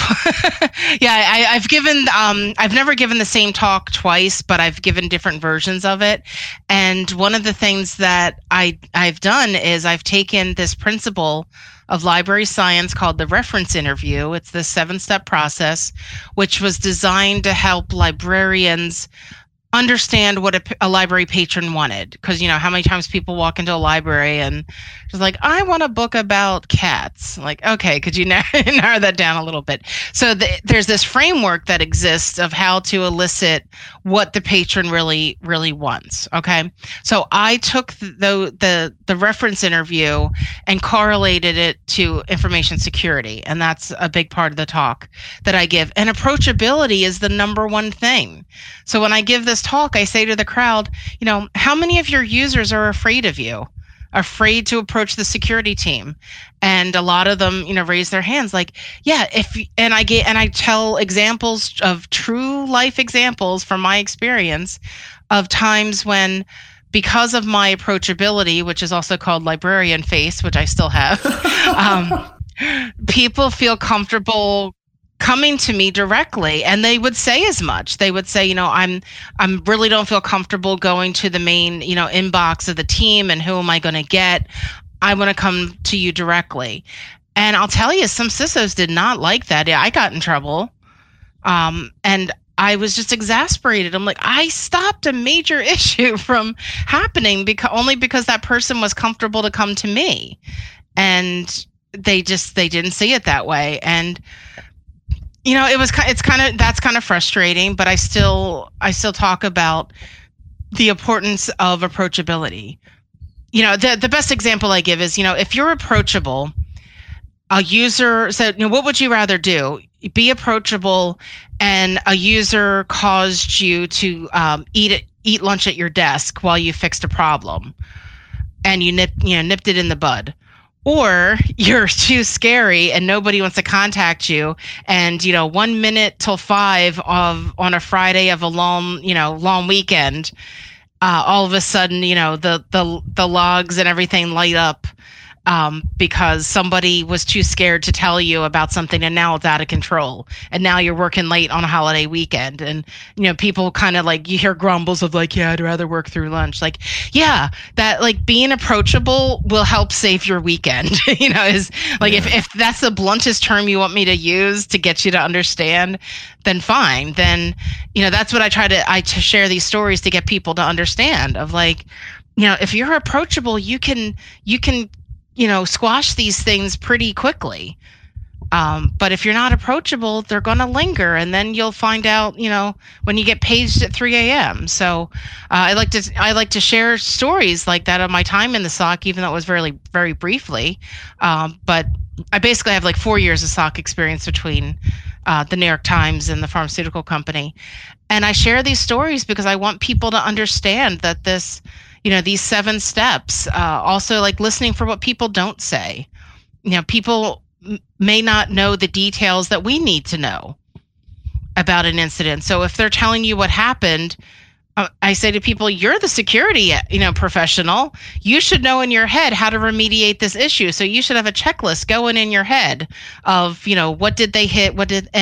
never given the same talk twice, but I've given different versions of it. And one of the things that I've done is I've taken this principle of library science called the reference interview. It's the 7-step process, which was designed to help librarians understand what a library patron wanted. Because, how many times people walk into a library and just like, I want a book about cats. Like, okay, could you narrow that down a little bit? So there's this framework that exists of how to elicit what the patron really, really wants. Okay. So I took the reference interview and correlated it to information security. And that's a big part of the talk that I give. And approachability is the number one thing. So when I give this talk, I say to the crowd, how many of your users are afraid of you, afraid to approach the security team? And a lot of them, raise their hands like, yeah, I tell examples of true life examples from my experience of times when, because of my approachability, which is also called librarian face, which I still have, people feel comfortable coming to me directly, and they would say as much. They would say, I'm really don't feel comfortable going to the main, inbox of the team, and who am I going to get? I want to come to you directly. And I'll tell you, some CISOs did not like that. I got in trouble. And I was just exasperated. I'm like, I stopped a major issue from happening only because that person was comfortable to come to me. And they didn't see it that way. And that's kind of frustrating, but I still talk about the importance of approachability. The best example I give is, if you're approachable, a user said, what would you rather do? Be approachable, and a user caused you to eat lunch at your desk while you fixed a problem, and you nipped it in the bud. Or you're too scary and nobody wants to contact you, and 1 minute till 5 on a Friday of a long weekend, all of a sudden the logs and everything light up because somebody was too scared to tell you about something, and now it's out of control, and now you're working late on a holiday weekend, and people kind of like, you hear grumbles of like, yeah, I'd rather work through lunch. Like, yeah, that like being approachable will help save your weekend. Is like, if that's the bluntest term you want me to use to get you to understand, then fine. Then that's what I try to share these stories to get people to understand of like, if you're approachable, you can squash these things pretty quickly. But if you're not approachable, they're going to linger, and then you'll find out, when you get paged at 3 a.m. So I like to share stories like that of my time in the SOC, even though it was very, very briefly. But I basically have like 4 years of SOC experience between the New York Times and the pharmaceutical company. And I share these stories because I want people to understand that these 7 steps, also like listening for what people don't say. People may not know the details that we need to know about an incident. So if they're telling you what happened, I say to people, you're the security, professional. You should know in your head how to remediate this issue. So you should have a checklist going in your head of, what did they hit?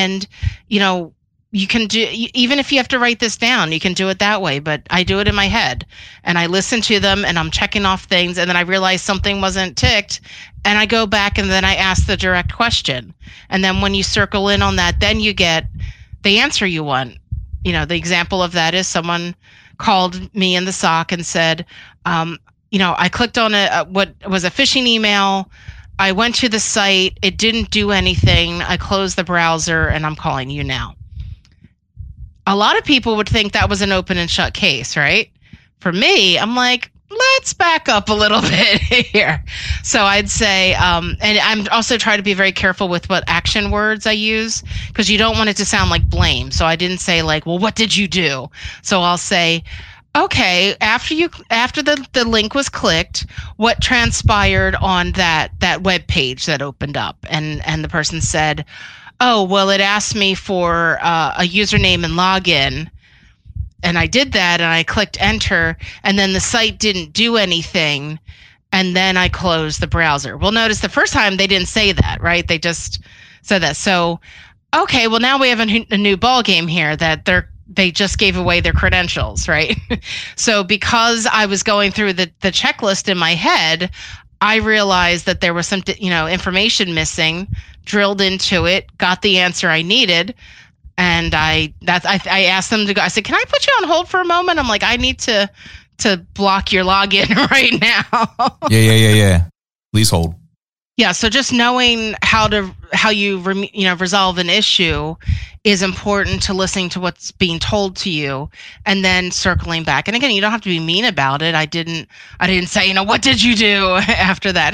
You can do, even if you have to write this down, you can do it that way, but I do it in my head, and I listen to them, and I'm checking off things, and then I realize something wasn't ticked, and I go back and then I ask the direct question. And then when you circle in on that, then you get the answer you want. The example of that is someone called me in the SOC and said, I clicked on what was a phishing email. I went to the site. It didn't do anything. I closed the browser, and I'm calling you now. A lot of people would think that was an open and shut case, right? For me, I'm like, let's back up a little bit here. So I'd say, and I'm also trying to be very careful with what action words I use, because you don't want it to sound like blame. So I didn't say like, well, what did you do? So I'll say, okay, after the link was clicked, what transpired on that web page that opened up? And the person said, oh, well, it asked me for a username and login. And I did that, and I clicked enter, and then the site didn't do anything, and then I closed the browser. Well, notice the first time they didn't say that, right? They just said that. So, okay, well, now we have a new ball game here that they just gave away their credentials, right? So because I was going through the checklist in my head, I realized that there was some information missing, drilled into it, got the answer I needed. And I asked them to go. I said, "Can I put you on hold for a moment?" I'm like, "I need to block your login right now." Yeah. Please hold. Yeah. So just knowing how you resolve an issue is important to listening to what's being told to you, and then circling back. And again, you don't have to be mean about it. I didn't say, what did you do after that?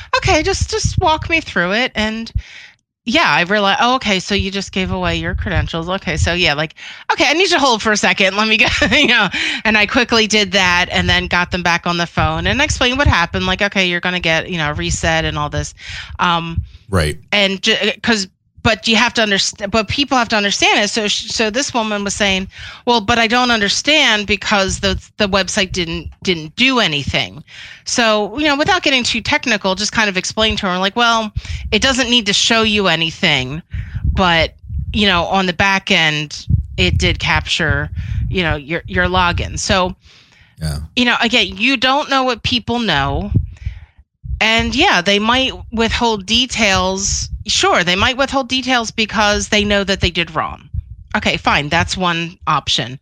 Just walk me through it. And yeah, I realized, okay, so you just gave away your credentials. Okay, so yeah, okay, I need you to hold for a second. Let me go, and I quickly did that and then got them back on the phone and explained what happened. Okay, you're going to get, reset and all this. Right. And but you have to understand, but people have to understand it. So this woman was saying, well, but I don't understand because the website didn't do anything. So, without getting too technical, just kind of explain to her well, it doesn't need to show you anything, but, on the back end, it did capture, your login. So, again, you don't know what people know. And yeah, they might withhold details. Sure, they might withhold details because they know that they did wrong. Okay, fine. That's one option.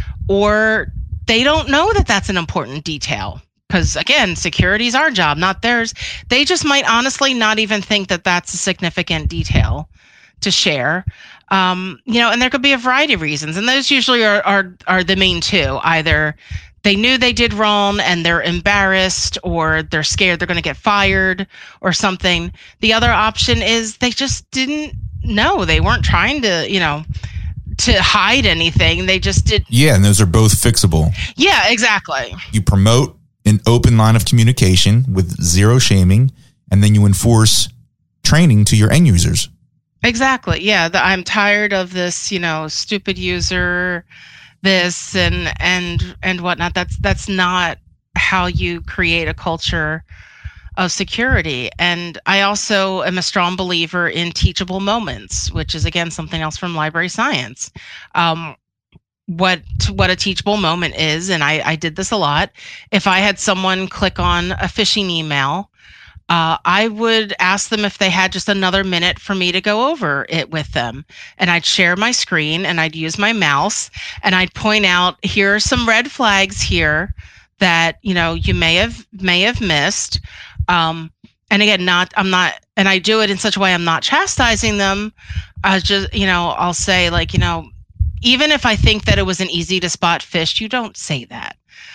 Or they don't know that that's an important detail. Because again, security is our job, not theirs. They just might honestly not even think that that's a significant detail to share. And there could be a variety of reasons. And those usually are the main two. Either they knew they did wrong and they're embarrassed, or they're scared they're going to get fired or something. The other option is they just didn't know. They weren't trying to, to hide anything. They just did. Yeah, and those are both fixable. Yeah, exactly. You promote an open line of communication with zero shaming, and then you enforce training to your end users. Exactly. Yeah, I'm tired of this, stupid user, this and whatnot. That's not how you create a culture of security. And I also am a strong believer in teachable moments, which is again something else from library science. What a teachable moment is, and I did this a lot. If I had someone click on a phishing email, I would ask them if they had just another minute for me to go over it with them. And I'd share my screen and I'd use my mouse and I'd point out, here are some red flags here that, you may have missed. And again, and I do it in such a way I'm not chastising them. I'll say even if I think that it was an easy to spot phish, you don't say that.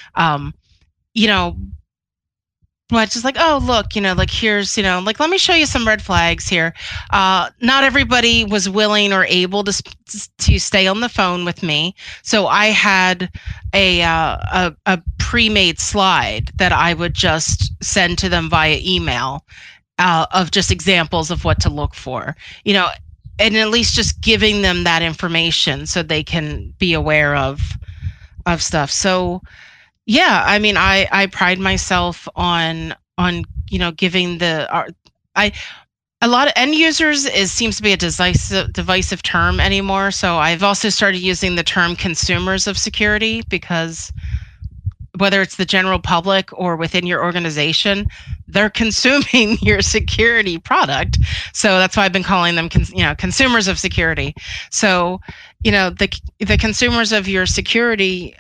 But just oh, look, here's, let me show you some red flags here. Not everybody was willing or able to stay on the phone with me. So I had a pre-made slide that I would just send to them via email of just examples of what to look for, and at least just giving them that information so they can be aware of stuff. So, yeah, I mean, I pride myself on giving a lot of end users seems to be a divisive term anymore. So I've also started using the term consumers of security, because whether it's the general public or within your organization, they're consuming your security product. So that's why I've been calling them consumers of security. So the consumers of your security,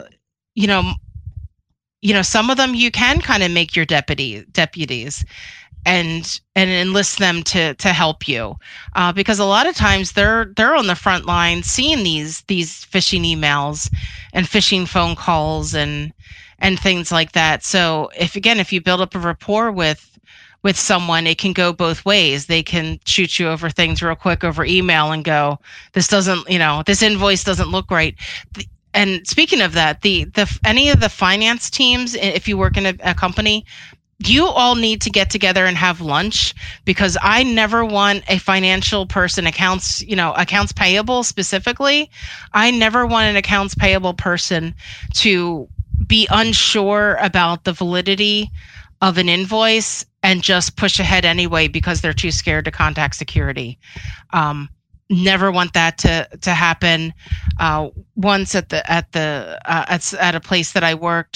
some of them you can kind of make your deputies and enlist them to help you, because a lot of times they're on the front line seeing these phishing emails and phishing phone calls and things like that. So if you build up a rapport with someone, it can go both ways. They can shoot you over things real quick over email and go, this invoice doesn't look right. And speaking of that, any of the finance teams, if you work in a company, you all need to get together and have lunch, because I never want a financial person, accounts payable specifically. I never want an accounts payable person to be unsure about the validity of an invoice and just push ahead anyway because they're too scared to contact security. Never want that to happen. Once at a place that I worked,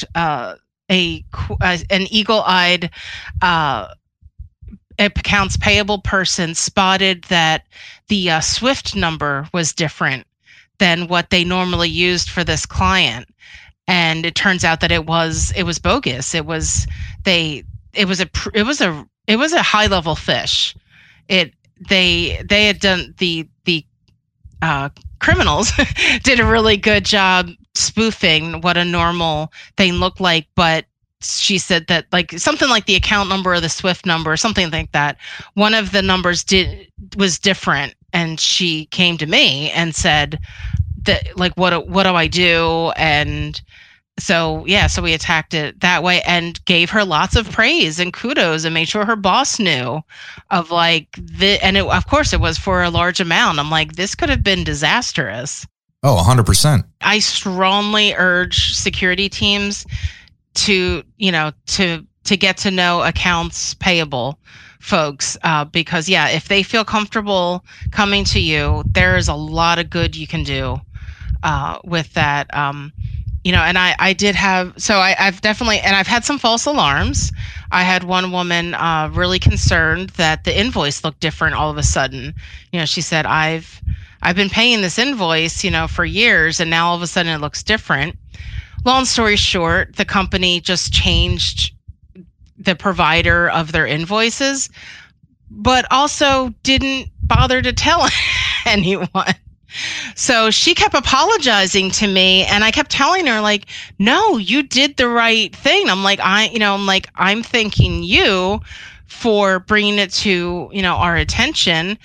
an eagle-eyed accounts payable person spotted that the SWIFT number was different than what they normally used for this client, and it turns out that it was bogus. It was a high-level phish. They had done the criminals did a really good job spoofing what a normal thing looked like, but she said that like something like the account number or the SWIFT number or something like that, one of the numbers was different, and she came to me and said that like what do I do? And so we attacked it that way and gave her lots of praise and kudos and made sure her boss knew of like of course it was for a large amount. I'm like, this could have been disastrous. Oh, 100%. I strongly urge security teams to get to know accounts payable folks, because if they feel comfortable coming to you, there is a lot of good you can do with that. And I did have, so I've definitely, and I've had some false alarms. I had one woman really concerned that the invoice looked different all of a sudden. She said, I've been paying this invoice, for years, and now all of a sudden it looks different. Long story short, the company just changed the provider of their invoices, but also didn't bother to tell anyone. So she kept apologizing to me, and I kept telling her like, no, you did the right thing. I'm like, I'm thanking you for bringing it to, our attention,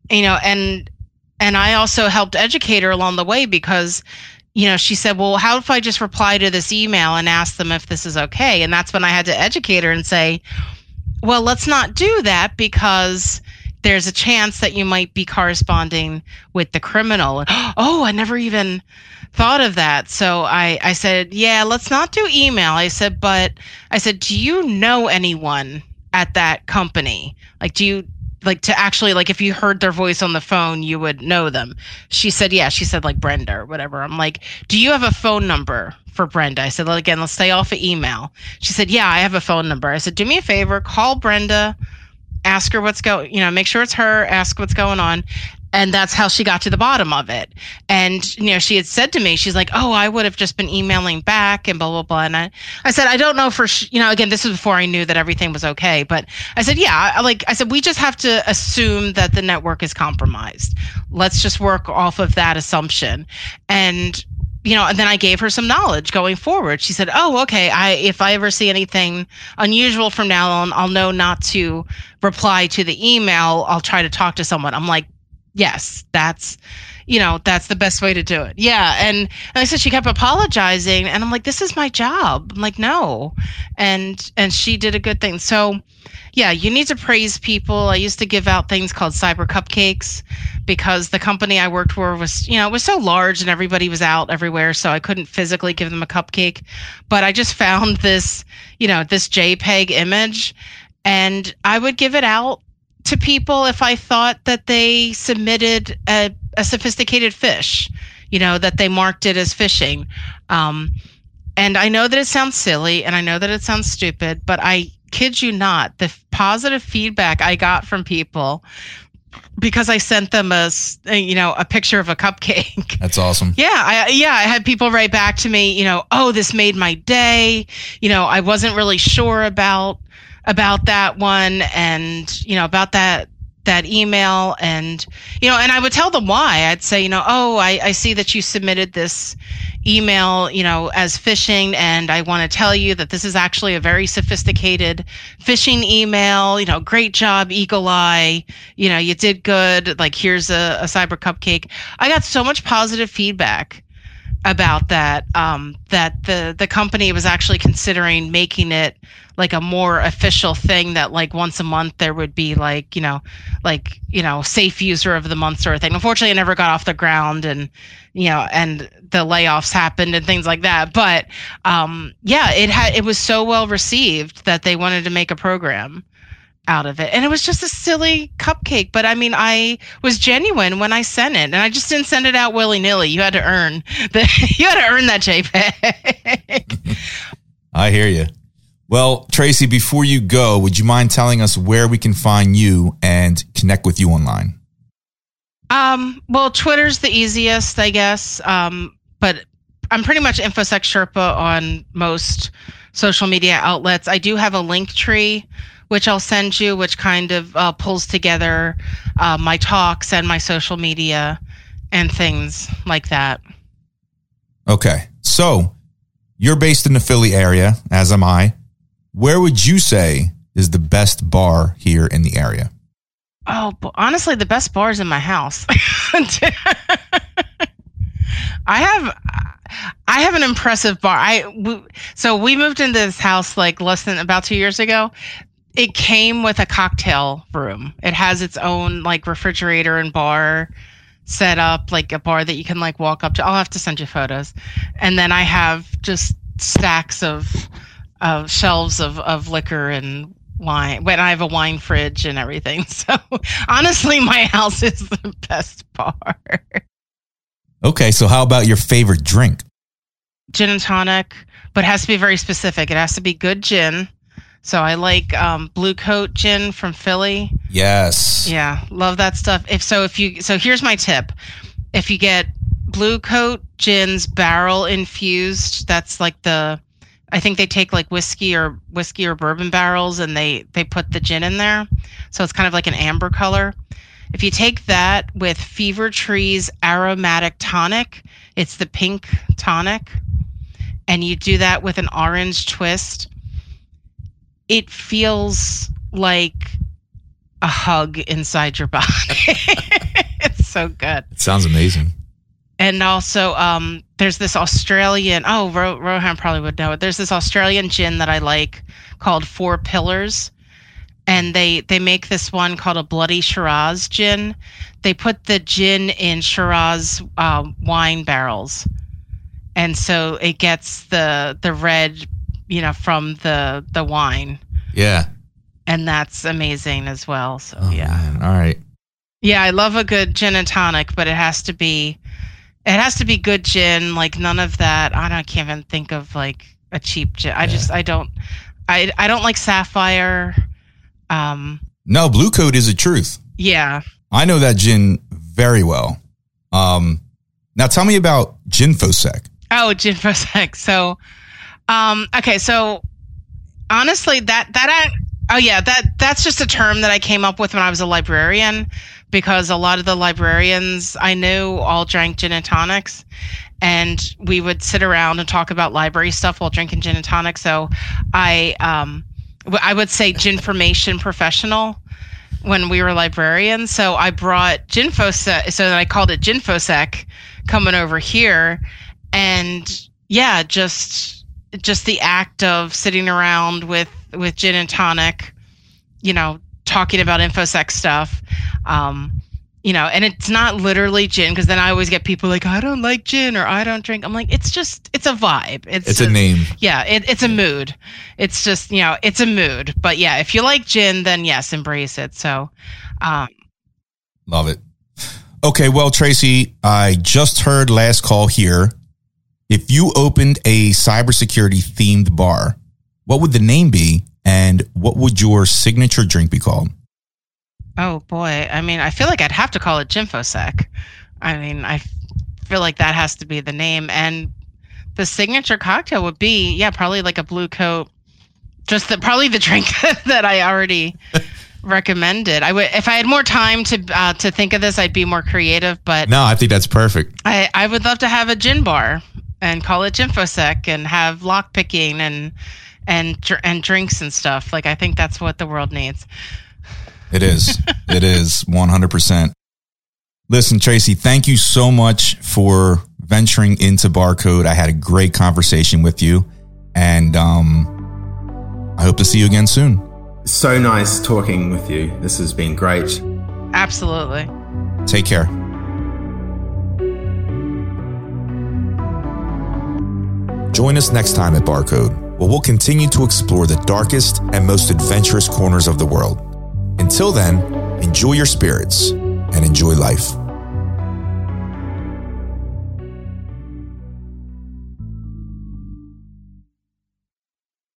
and I also helped educate her along the way because, she said, well, how if I just reply to this email and ask them if this is okay? And that's when I had to educate her and say, well, let's not do that because there's a chance that you might be corresponding with the criminal. Oh, I never even thought of that. So I said, yeah, let's not do email. I said, do you know anyone at that company? Like, do you like to actually, like, if you heard their voice on the phone, you would know them? She said, yeah. She said like Brenda or whatever. I'm like, do you have a phone number for Brenda? I said, well, again, let's stay off of email. She said, yeah, I have a phone number. I said, do me a favor, call Brenda, ask her what's going, make sure it's her, ask what's going on. And that's how she got to the bottom of it. And, she had said to me, she's like, oh, I would have just been emailing back and blah, blah, blah. And I said, I don't know for, again, this was before I knew that everything was okay. But I said, yeah, I said, we just have to assume that the network is compromised. Let's just work off of that assumption. And, and then I gave her some knowledge going forward. She said, oh, okay, if I ever see anything unusual from now on, I'll know not to reply to the email. I'll try to talk to someone. I'm like, yes, that's the best way to do it. Yeah. And I said, she kept apologizing, and I'm like, this is my job. I'm like, no. And she did a good thing. So yeah, you need to praise people. I used to give out things called cyber cupcakes because the company I worked for was, was so large and everybody was out everywhere. So I couldn't physically give them a cupcake, but I just found this, this JPEG image, and I would give it out to people if I thought that they submitted a sophisticated phish, that they marked it as phishing. And I know that it sounds silly and I know that it sounds stupid, but I kid you not, the positive feedback I got from people because I sent them a picture of a cupcake. That's awesome. Yeah. I had people write back to me, oh, this made my day. I wasn't really sure about that one and, about that email and, and I would tell them why. I'd say, I see that you submitted this email, as phishing, and I want to tell you that this is actually a very sophisticated phishing email, great job, Eagle Eye, you did good. Like, here's a cyber cupcake. I got so much positive feedback about that, that the company was actually considering making it like a more official thing, that like once a month there would be like safe user of the month sort of thing. Unfortunately, it never got off the ground, and and the layoffs happened and things like that. But it was so well received that they wanted to make a program out of it. And it was just a silly cupcake. But I mean, I was genuine when I sent it, and I just didn't send it out willy-nilly. You had to earn that JPEG. I hear you. Well, Tracy, before you go, would you mind telling us where we can find you and connect with you online? Well, Twitter's the easiest, I guess. But I'm pretty much InfoSec Sherpa on most social media outlets. I do have a link tree, which I'll send you, which kind of pulls together my talks and my social media and things like that. Okay. So you're based in the Philly area, as am I. Where would you say is the best bar here in the area? Oh, honestly, the best bar is in my house. I have an impressive bar. So we moved into this house like less than about 2 years ago. It came with a cocktail room. It has its own like refrigerator and bar set up, like a bar that you can like walk up to. I'll have to send you photos. And then I have just stacks of shelves of liquor and wine. But I have a wine fridge and everything. So honestly, my house is the best bar. Okay, so how about your favorite drink? Gin and tonic, but it has to be very specific. It has to be good gin. So I like Blue Coat gin from Philly. Yes. Yeah, love that stuff. So here's my tip. If you get Blue Coat gin's barrel infused, that's like I think they take like whiskey or bourbon barrels and they put the gin in there. So it's kind of like an amber color. If you take that with Fever Tree's aromatic tonic, it's the pink tonic, and you do that with an orange twist, it feels like a hug inside your body. It's so good. It sounds amazing. And also, there's this Australian, Rohan probably would know it. There's this Australian gin that I like called Four Pillars. And they make this one called a Bloody Shiraz gin. They put the gin in Shiraz wine barrels. And so it gets the red, from the wine. Yeah. And that's amazing as well. So, yeah. Man. All right. Yeah, I love a good gin and tonic, but it has to be good gin, like none of that. I can't even think of like a cheap gin. I don't like Sapphire. No, Blue Coat is a truth. Yeah. I know that gin very well. Now tell me about Ginfosec. Oh, Ginfosec. So, okay. So honestly, that's just a term that I came up with when I was a librarian, because a lot of the librarians I knew all drank gin and tonics, and we would sit around and talk about library stuff while drinking gin and tonic. So I would say Ginformation professional when we were librarians. So I brought Ginfosec, so that I called it Ginfosec coming over here. And yeah, just the act of sitting around with gin and tonic, talking about InfoSec stuff, and it's not literally gin, because then I always get people like, I don't like gin, or I don't drink. I'm like, it's a vibe. It's a name. Yeah, it's a mood. It's just, it's a mood. But yeah, if you like gin, then yes, embrace it. So, love it. Okay, well, Tracy, I just heard last call here. If you opened a cybersecurity themed bar, what would the name be, and what would your signature drink be called? Oh boy, I mean, I feel like I'd have to call it Ginfosec. I mean, I feel like that has to be the name, and the signature cocktail would be, probably like a Blue Coat. Probably the drink that I already recommended. I would, if I had more time to think of this, I'd be more creative. But no, I think that's perfect. I would love to have a gin bar and call it Ginfosec, and have lock picking and drinks and stuff. Like, I think that's what the world needs. It is. It is 100%. Listen, Tracy, thank you so much for venturing into Barcode. I had a great conversation with you, and I hope to see you again soon. So nice talking with you. This has been great. Absolutely. Take care. Join us next time at Barcode, where we'll continue to explore the darkest and most adventurous corners of the world. Until then, enjoy your spirits and enjoy life.